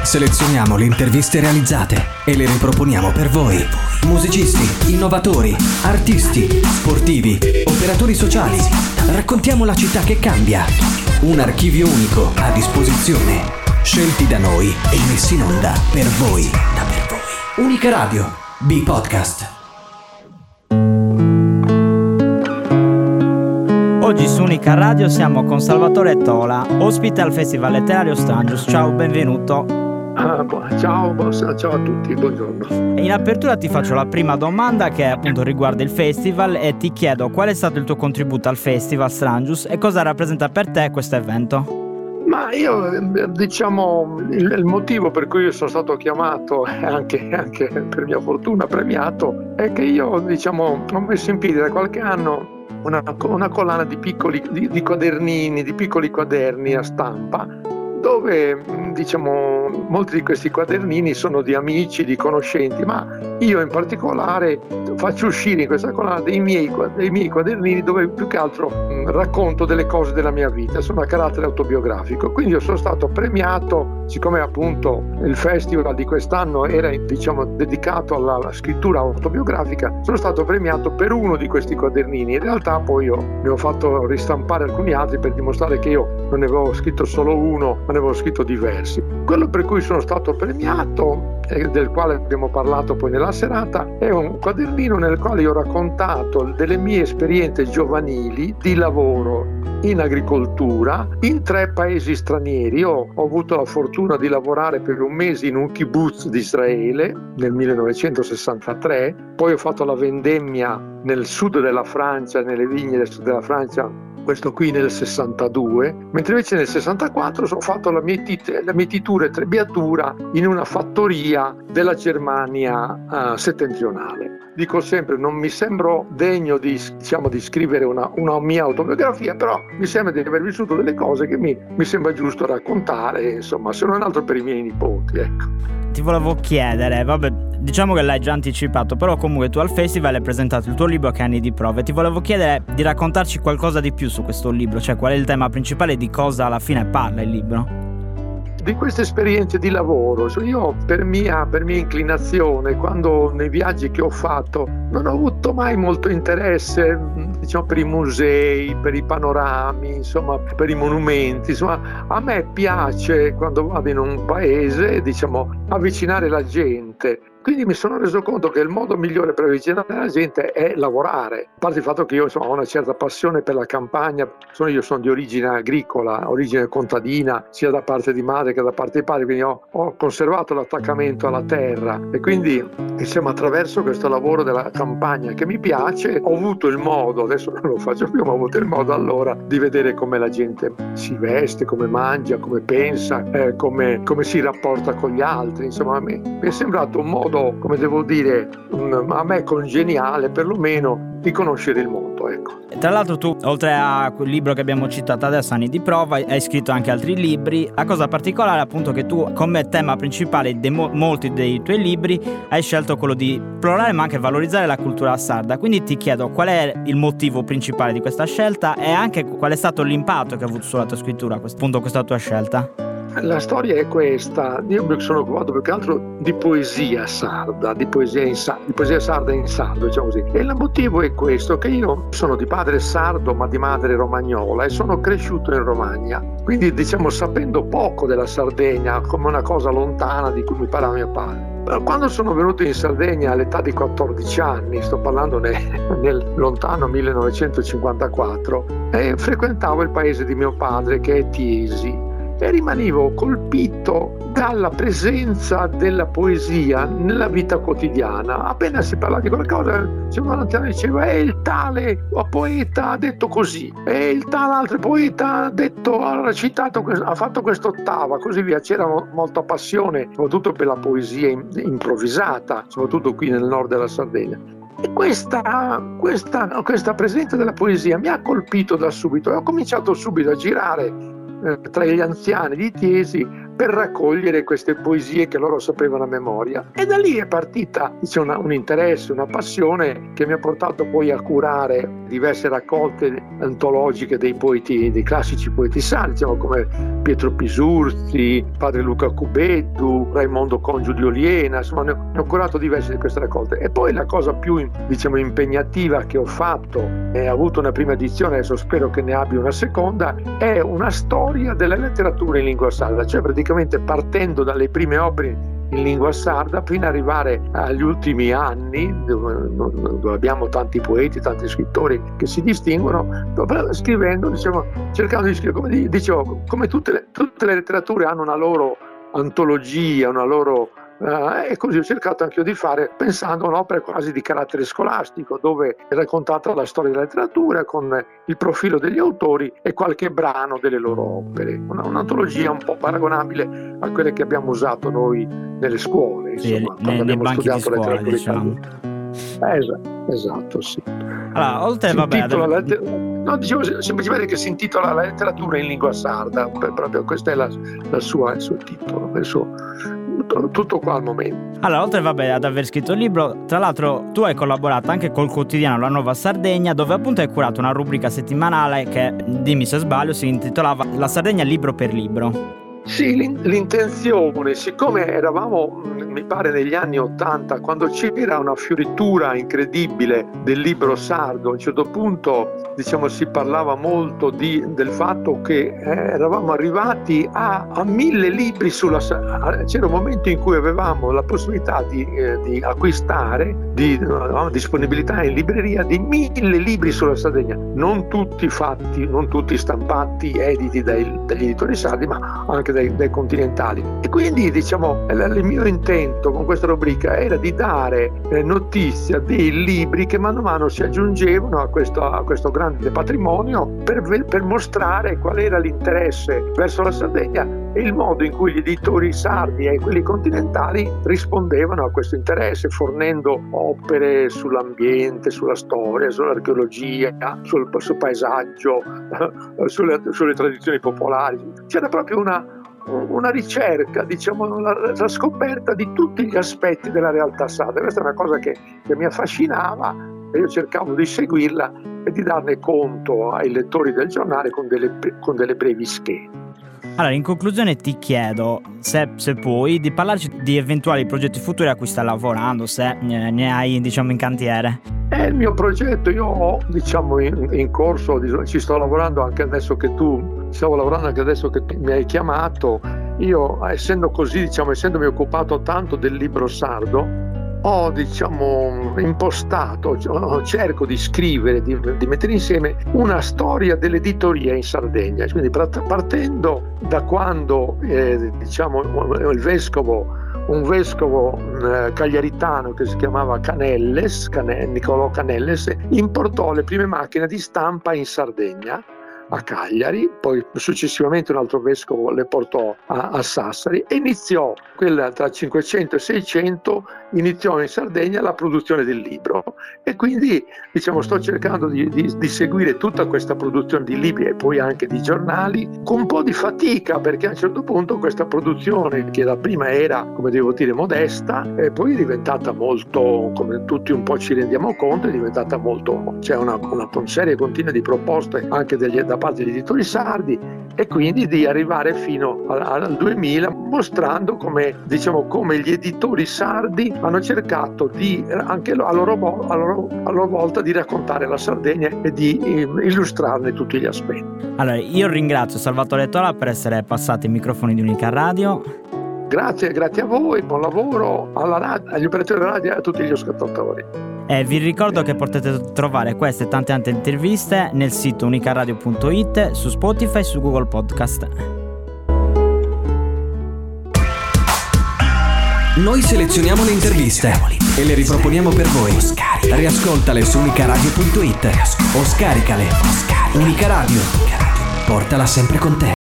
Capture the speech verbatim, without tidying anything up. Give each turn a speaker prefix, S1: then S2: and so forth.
S1: Selezioniamo le interviste realizzate e le riproponiamo per voi. Musicisti, innovatori, artisti, sportivi, operatori sociali. Raccontiamo la città che cambia. Un archivio unico a disposizione. Scelti da noi e messi in onda per voi. Da per voi. Unica Radio. B-Podcast.
S2: Oggi su Unica Radio siamo con Salvatore Tola, ospite al Festival Letterario Strangius. Ciao, benvenuto.
S3: Ah, ciao, ciao a tutti, buongiorno.
S2: In apertura ti faccio la prima domanda che appunto riguarda il festival e ti chiedo qual è stato il tuo contributo al Festival Strangius e cosa rappresenta per te questo evento?
S3: Ma io, diciamo, il, il motivo per cui io sono stato chiamato e anche, anche per mia fortuna premiato è che io, diciamo, ho messo in piedi da qualche anno una, una collana di piccoli di, di quadernini, di piccoli quaderni a stampa, dove, diciamo, molti di questi quadernini sono di amici, di conoscenti, ma io in particolare faccio uscire in questa collana dei miei, dei miei quadernini dove più che altro mh, racconto delle cose della mia vita, sono a carattere autobiografico. Quindi io sono stato premiato, siccome appunto il festival di quest'anno era, diciamo, dedicato alla, alla scrittura autobiografica, sono stato premiato per uno di questi quadernini. In realtà poi io ne ho fatto ristampare alcuni altri per dimostrare che io non ne avevo scritto solo uno, ma ne avevo scritto diversi. Quello per cui sono stato premiato, e del quale abbiamo parlato poi nella serata, è un quadernino nel quale io ho raccontato delle mie esperienze giovanili di lavoro in agricoltura in tre paesi stranieri. Io ho avuto la fortuna di lavorare per un mese in un kibbutz di Israele nel millenovecentosessantatré, poi ho fatto la vendemmia nel sud della Francia, nelle vigne del sud della Francia, questo qui nel sessantadue, mentre invece nel sessantaquattro ho fatto la mietitura, la mietitura e trebbiatura in una fattoria della Germania uh, settentrionale. Dico sempre, non mi sembro degno di, diciamo, di scrivere una, una mia autobiografia, però mi sembra di aver vissuto delle cose che mi, mi sembra giusto raccontare, insomma, se non altro per i miei nipoti, ecco.
S2: Ti volevo chiedere, vabbè, diciamo che l'hai già anticipato, però comunque tu al festival hai presentato il tuo libro Che anni di prove. Ti volevo chiedere di raccontarci qualcosa di più su questo libro, cioè qual è il tema principale e di cosa alla fine parla il libro.
S3: Di queste esperienze di lavoro, io per mia, per mia inclinazione, quando nei viaggi che ho fatto non ho avuto mai molto interesse, diciamo, per i musei, per i panorami, insomma, per i monumenti. Insomma, a me piace, quando vado in un paese, diciamo, avvicinare la gente. Quindi mi sono reso conto che il modo migliore per avvicinare la gente è lavorare. A parte il fatto che io, insomma, ho una certa passione per la campagna, sono, io sono di origine agricola, origine contadina, sia da parte di madre che da parte di padre, quindi ho, ho conservato l'attaccamento alla terra e quindi, insomma, attraverso questo lavoro della campagna che mi piace, ho avuto il modo, adesso non lo faccio più, ma ho avuto il modo allora di vedere come la gente si veste, come mangia, come pensa, eh, come, come si rapporta con gli altri. Insomma, a me mi è sembrato un modo, come devo dire, a me congeniale perlomeno, di conoscere il mondo, ecco.
S2: Tra l'altro tu, oltre a quel libro che abbiamo citato adesso, Anni di prova, hai scritto anche altri libri. La cosa particolare è appunto che tu, come tema principale di mo- molti dei tuoi libri, hai scelto quello di esplorare ma anche valorizzare la cultura sarda. Quindi ti chiedo qual è il motivo principale di questa scelta e anche qual è stato l'impatto che ha avuto sulla tua scrittura, appunto, questa tua scelta.
S3: La storia è questa, io mi sono occupato più che altro di poesia sarda, di poesia, in sa- di poesia sarda in sardo, diciamo così. E il motivo è questo, che io sono di padre sardo ma di madre romagnola e sono cresciuto in Romagna. Quindi, diciamo, sapendo poco della Sardegna, come una cosa lontana di cui mi parlava mio padre. Quando sono venuto in Sardegna all'età di quattordici anni, sto parlando nel, nel lontano millenovecentocinquantaquattro, e frequentavo il paese di mio padre, che è Tiesi, e rimanevo colpito dalla presenza della poesia nella vita quotidiana. Appena si parlava di qualcosa, un anziano diceva è il tale poeta ha detto così, è il tale altro poeta ha detto, ha recitato, ha fatto quest'ottava, così via. C'era molta passione, soprattutto per la poesia improvvisata, soprattutto qui nel nord della Sardegna. E questa, questa, questa presenza della poesia mi ha colpito da subito e ho cominciato subito a girare tra gli anziani di Tiesi per raccogliere queste poesie che loro sapevano a memoria. E da lì è partita, diciamo, una, un interesse, una passione che mi ha portato poi a curare diverse raccolte antologiche dei poeti, dei classici poeti sardi, diciamo, come Pietro Pisurzi, padre Luca Cubeddu, Raimondo Congiu di Oliena, insomma ne ho, ne ho curato diverse di queste raccolte. E poi la cosa più, diciamo, impegnativa che ho fatto, e ho avuto una prima edizione, adesso spero che ne abbia una seconda, è una storia della letteratura in lingua sarda, cioè praticamente partendo dalle prime opere in lingua sarda fino ad arrivare agli ultimi anni dove, dove abbiamo tanti poeti, tanti scrittori che si distinguono, scrivendo, diciamo, cercando di scrivere, come dicevo, come tutte le, tutte le letterature hanno una loro antologia, una loro Uh, e così ho cercato anche io di fare, pensando a un'opera quasi di carattere scolastico, dove è raccontata la storia della letteratura con il profilo degli autori e qualche brano delle loro opere, una, un'antologia un po' paragonabile a quelle che abbiamo usato noi nelle scuole, insomma,
S2: sì, nei, nei banchi di scuola, diciamo.
S3: Eh, esatto, esatto, sì.
S2: Allora, oltre, vabbè, ad...
S3: letter... no, dicevo semplicemente che si intitola La letteratura in lingua sarda, proprio questo è la, la sua, il suo titolo, il suo... tutto qua al momento.
S2: Allora, oltre, vabbè, ad aver scritto il libro, tra l'altro tu hai collaborato anche col quotidiano La Nuova Sardegna, dove appunto hai curato una rubrica settimanale che, dimmi se sbaglio, si intitolava La Sardegna libro per libro.
S3: Sì, l'intenzione, siccome eravamo, mi pare, negli anni Ottanta, quando c'era una fioritura incredibile del libro sardo, a un certo punto, diciamo, si parlava molto di, del fatto che eh, eravamo arrivati a, a mille libri sulla Sardegna. C'era un momento in cui avevamo la possibilità di, eh, di acquistare, di avevamo disponibilità in libreria di mille libri sulla Sardegna, non tutti fatti, non tutti stampati, editi dai, dagli editori sardi, ma anche dai, dai continentali. E quindi, diciamo, il mio intento con questa rubrica era di dare eh, notizia dei libri che mano a mano si aggiungevano a questo, a questo grande patrimonio, per, per mostrare qual era l'interesse verso la Sardegna e il modo in cui gli editori sardi e quelli continentali rispondevano a questo interesse, fornendo opere sull'ambiente, sulla storia, sull'archeologia, sul, sul paesaggio, sulle, sulle tradizioni popolari. C'era proprio una una ricerca, diciamo, la, la scoperta di tutti gli aspetti della realtà sarda. Questa è una cosa che, che mi affascinava e io cercavo di seguirla e di darne conto ai lettori del giornale con delle, con delle brevi schede.
S2: Allora, in conclusione ti chiedo, se, se puoi, di parlarci di eventuali progetti futuri a cui stai lavorando, se ne hai, diciamo, in cantiere.
S3: È il mio progetto, io ho, diciamo, in, in corso, ci sto lavorando anche adesso che tu, stavo lavorando anche adesso che mi hai chiamato. Io, essendo così, diciamo, essendomi occupato tanto del libro sardo, ho, diciamo, impostato, cerco di scrivere, di, di mettere insieme una storia dell'editoria in Sardegna, quindi partendo da quando, eh, diciamo, il vescovo, un vescovo eh, cagliaritano che si chiamava Canelles, Can- Niccolò Canelles, importò le prime macchine di stampa in Sardegna, a Cagliari, poi successivamente un altro vescovo le portò a, a Sassari e iniziò, quella tra cinquecento e seicento, iniziò in Sardegna la produzione del libro. E quindi, diciamo, sto cercando di, di, di seguire tutta questa produzione di libri e poi anche di giornali con un po' di fatica, perché a un certo punto questa produzione, che da prima era, come devo dire, modesta, e poi è diventata molto, come tutti un po' ci rendiamo conto, è diventata molto, c'è una, una serie continua di proposte anche degli, da parte degli editori sardi, e quindi di arrivare fino al, al duemila, mostrando come, diciamo, come gli editori sardi hanno cercato di, anche a loro, a loro, a loro volta, di raccontare la Sardegna e di eh, illustrarne tutti gli aspetti.
S2: Allora, io ringrazio Salvatore Tola per essere passato ai microfoni di Unica Radio.
S3: Grazie, grazie a voi, buon lavoro alla radio, agli operatori della radio e a tutti gli ascoltatori.
S2: E vi ricordo che potete trovare queste e tante altre interviste nel sito unicaradio punto it, su Spotify e su Google Podcast.
S1: Noi selezioniamo le interviste e le riproponiamo per voi. Riascoltale su unicaradio punto it o scaricale. Unica Radio, portala sempre con te.